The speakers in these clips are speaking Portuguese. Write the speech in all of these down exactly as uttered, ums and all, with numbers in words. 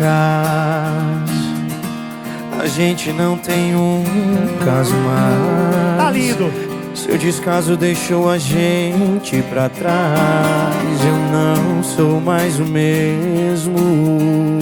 caso, a gente não tem um caso mais. Tá lindo. Seu descaso deixou a gente pra trás. Eu não sou mais o mesmo.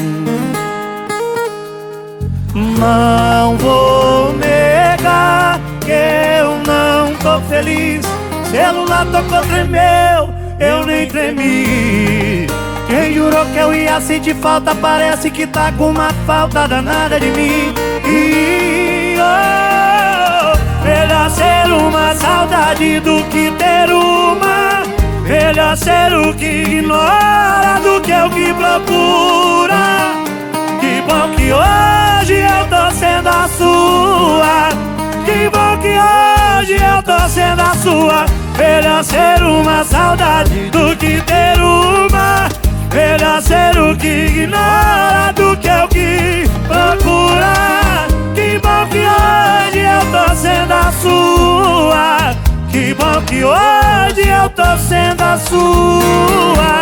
Não vou negar que eu não tô feliz. Celular tocou, tremeu, eu nem tremi. Quem jurou que eu ia sentir falta parece que tá com uma falta danada de mim. E oh, melhor ser uma saudade do que ter uma. Melhor ser o que ignora do que o que procura. Que bom que hoje eu tô sendo a sua. Que bom que hoje eu tô sendo a sua. Melhor ser uma saudade do que ter uma. Melhor ser o que ignora do que o que procura. Que bom que hoje eu tô sendo a sua. Que bom que hoje eu tô sendo a sua.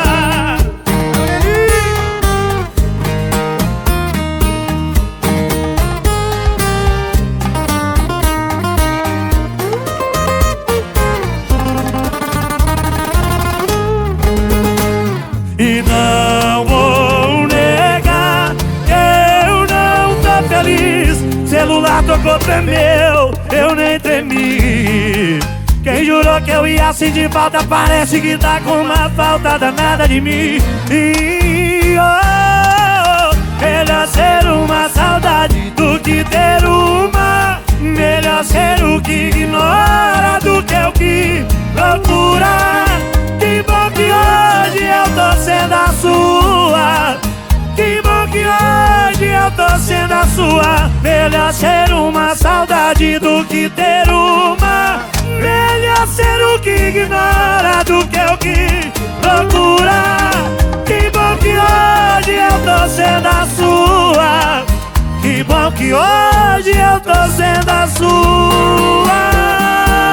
E não vou negar que eu não tô feliz. Celular tocou, tremeu, eu nem tremi. Quem jurou que eu ia sentir falta parece que tá com uma falta danada de mim. E oh, melhor ser uma saudade do que ter uma. Melhor ser o que ignora do que o que procura. Que bom que hoje eu tô sendo a sua. Que bom que hoje eu tô sendo a sua. Melhor ser uma saudade do que ter uma. Melhor ser o que ignora do que o que procura. Que bom que hoje eu tô sendo a sua. Que bom que hoje eu tô sendo a sua.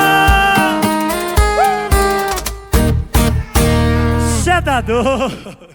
Cê tá doido.